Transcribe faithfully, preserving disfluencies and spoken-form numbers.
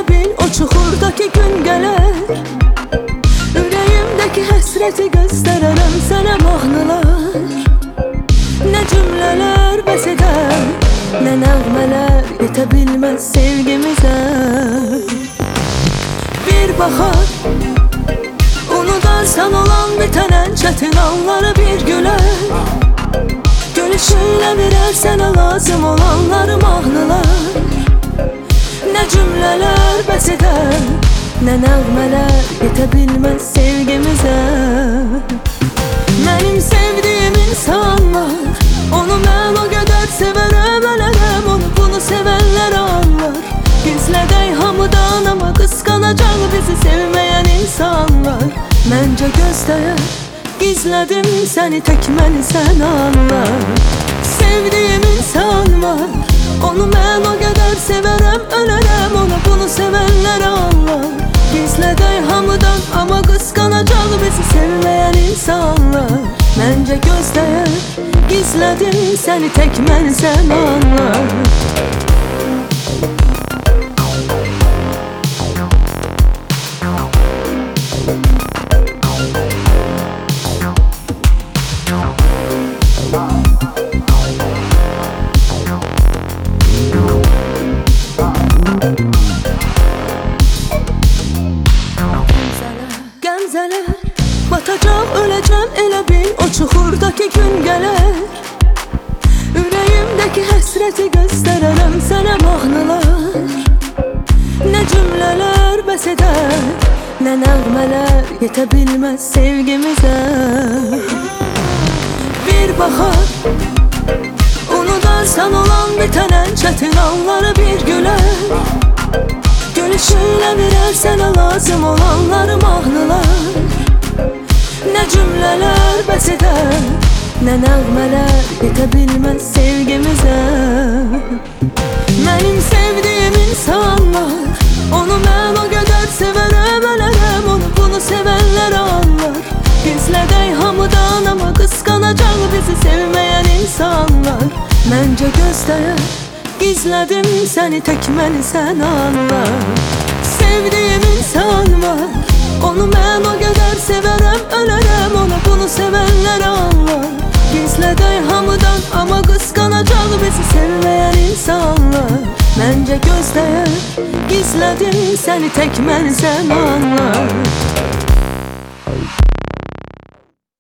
bil, o çuxurdakı gün gələr. Ürəyimdəki həsrəti göstərərəm sənə mahnılar. Nə cümlələr bəs edər, nə nəğmələr yetə bilməz sevgimizə. Bir baxar, unudarsan olan bitənən çətin anları bir gülər. Gülüşünlə verər sənə lazım olanları mahnılar. Nə cümlələr bəs edər, nə nəğmələr yetə bilməz sevgimizə. Mənim sevdiyim insan var, onu mən o qədər sevərəm, ölərəm onu, bunu sevənlər anlar. Gizlədək hamıdan, amma qısqanacaq bizi sevməyən insanlar. Məncə gözdəyər, gizlədim səni, tək məni sən anlar. Sevdiyim insan var, onu mən o qədər sevərəm, ölərəm ona, bunu sevənlər anlar. Gizlədək hamıdan, amma qısqanacaq bizi sevməyən insanlar. Məncə gözdəyər, gizlədim səni, tək məni sən anlar. Gəmzələr batacaq, öləcəm, elə bil, o çuxurdakı gün gələr. Ürəyimdəki həsrəti göstərərəm sənə mahnılar. Nə cümlələr bəs edər, nə nəğmələr yetə bilməz sevgimizə. Bir baxar, unudarsan olan bitənən çətin anları bir gülər. Gülüşünlə verər sənə lazım olanları mahnılar. Nə cümlələr bəs edər, nə nəğmələr yetə bilməz sevgimizə. Mənim sevdiyim insan var, onu mən o qədər sevərəm, ölərəm onu, bunu sevənlər anlar. Gizlədək hamıdan, amma qısqanacaq bizi sevməyən insanlar. Məncə gözdəyər, gizlədim səni, tək məni sən anlar. Sevdiyim insan var, onu mən o qədər sevərəm, ölərəm ona, bunu sevənlər anlar. Gizlədək hamıdan, amma qısqanacaq bizi sevməyən insanlar. Məncə gözdəyər, gizlədim səni, tək məni sən anlar.